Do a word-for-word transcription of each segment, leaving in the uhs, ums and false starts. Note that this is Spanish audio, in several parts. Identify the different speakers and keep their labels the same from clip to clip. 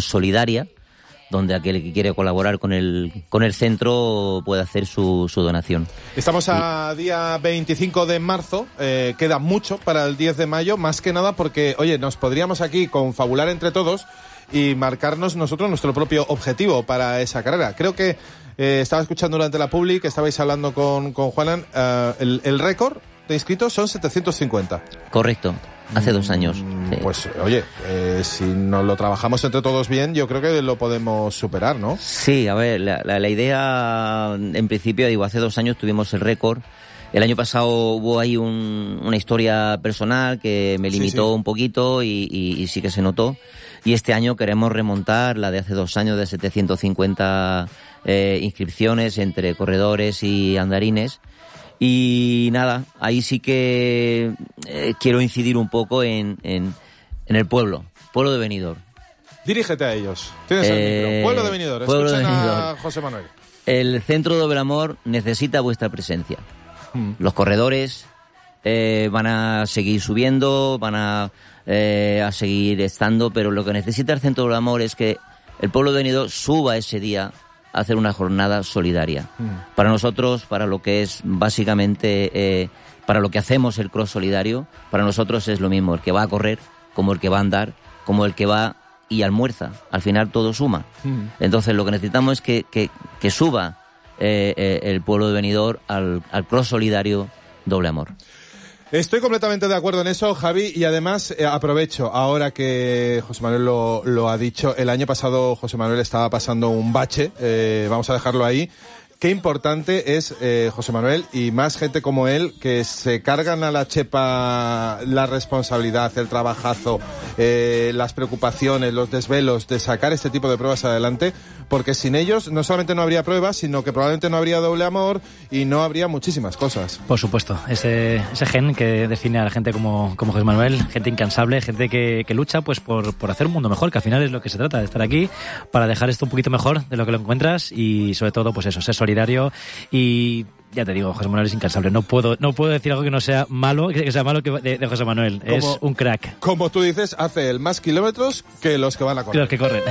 Speaker 1: inscripción solidaria, donde aquel que quiere colaborar con el con el centro puede hacer su, su donación.
Speaker 2: Estamos a y... día veinticinco de marzo, eh, queda mucho para el diez de mayo, más que nada porque, oye, nos podríamos aquí confabular entre todos y marcarnos nosotros nuestro propio objetivo para esa carrera. Creo que eh, estaba escuchando durante la publi que estabais hablando con, con Juanan, uh, el, el récord de inscritos son setecientos cincuenta.
Speaker 1: Correcto. Hace dos años. Sí.
Speaker 2: Pues, oye, eh, si nos lo trabajamos entre todos bien, yo creo que lo podemos superar, ¿no?
Speaker 1: Sí, a ver, la, la, la idea, en principio, digo, hace dos años tuvimos el récord. El año pasado hubo ahí un, una historia personal que me limitó sí, sí. un poquito y, y, y sí que se notó. Y este año queremos remontar la de hace dos años de setecientos cincuenta eh, inscripciones entre corredores y andarines. Y nada, ahí sí que eh, quiero incidir un poco en, en, en el pueblo, pueblo de Benidorm.
Speaker 2: Dirígete a ellos. Tienes eh, el micro. Pueblo de Benidorm.
Speaker 1: Pueblo
Speaker 2: Escuchen
Speaker 1: de Benidorm.
Speaker 2: A José Manuel.
Speaker 1: El Centro Doble Amor necesita vuestra presencia. Hmm. Los corredores eh, van a seguir subiendo, van a, eh, a seguir estando, pero lo que necesita el Centro Doble Amor es que el pueblo de Benidorm suba ese día a hacer una jornada solidaria. Mm. Para nosotros, para lo que es básicamente, eh, para lo que hacemos el cross solidario, para nosotros es lo mismo, el que va a correr, como el que va a andar, como el que va y almuerza. Al final todo suma. Mm. Entonces lo que necesitamos es que, que, que suba eh, eh, el pueblo de Benidorm al, al cross solidario Doble Amor.
Speaker 2: Estoy completamente de acuerdo en eso, Javi, y además eh, aprovecho, ahora que José Manuel lo, lo ha dicho, el año pasado José Manuel estaba pasando un bache, eh, vamos a dejarlo ahí. Qué importante es, eh, José Manuel, y más gente como él, que se cargan a la chepa la responsabilidad, el trabajazo, eh, las preocupaciones, los desvelos de sacar este tipo de pruebas adelante, porque sin ellos no solamente no habría pruebas, sino que probablemente no habría Doble Amor y no habría muchísimas cosas.
Speaker 3: Por supuesto, ese, ese gen que define a la gente como, como José Manuel, gente incansable, gente que, que lucha pues por, por hacer un mundo mejor, que al final es lo que se trata, de estar aquí para dejar esto un poquito mejor de lo que lo encuentras y sobre todo pues eso, ser solidario. Y ya te digo, José Manuel es incansable. No puedo, no puedo decir algo que no sea malo, que sea malo que de, de José Manuel. Como, es un crack.
Speaker 2: Como tú dices, hace el más kilómetros que los que van a correr.
Speaker 3: Los que corren.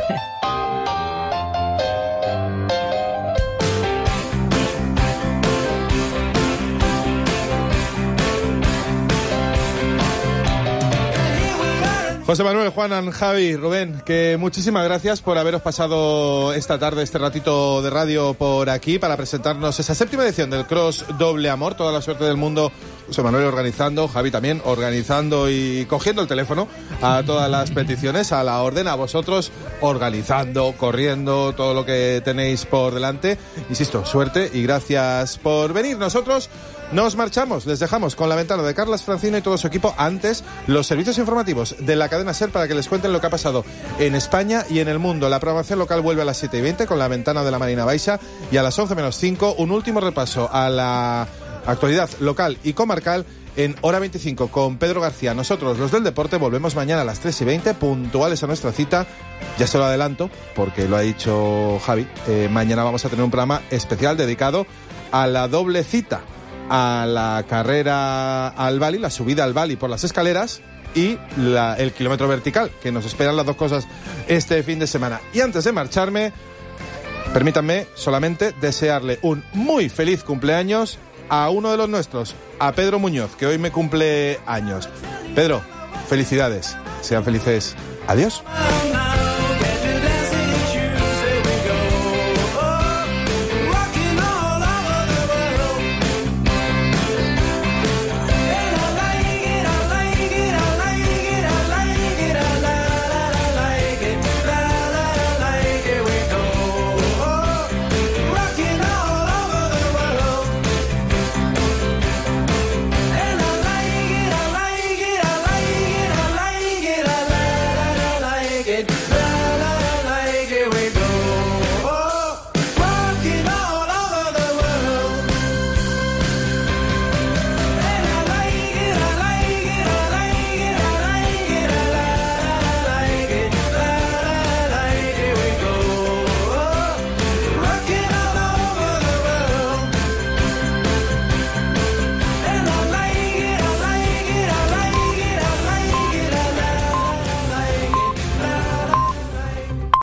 Speaker 2: José Manuel, Juanan, Javi, Rubén, que muchísimas gracias por haberos pasado esta tarde, este ratito de radio por aquí para presentarnos esa séptima edición del Cross Doble Amor. Toda la suerte del mundo, José Manuel organizando, Javi también organizando y cogiendo el teléfono a todas las peticiones, a la orden, a vosotros organizando, corriendo, todo lo que tenéis por delante. Insisto, suerte y gracias por venir. Nosotros nos marchamos, les dejamos con la ventana de Carlas Francino y todo su equipo. Antes, los servicios informativos de la cadena SER para que les cuenten lo que ha pasado en España y en el mundo. La programación local vuelve a las siete y veinte con la ventana de la Marina Baixa y a las once menos cinco un último repaso a la actualidad local y comarcal en Hora veinticinco con Pedro García. Nosotros, los del deporte, volvemos mañana a las tres y veinte, puntuales a nuestra cita. Ya se lo adelanto, porque lo ha dicho Javi. Eh, mañana vamos a tener un programa especial dedicado a la doble cita, a la carrera al Bali, la subida al Bali por las escaleras y la, el kilómetro vertical, que nos esperan las dos cosas este fin de semana. Y antes de marcharme, permítanme solamente desearle un muy feliz cumpleaños a uno de los nuestros, a Pedro Muñoz, que hoy me cumple años. Pedro, felicidades, sean felices. Adiós.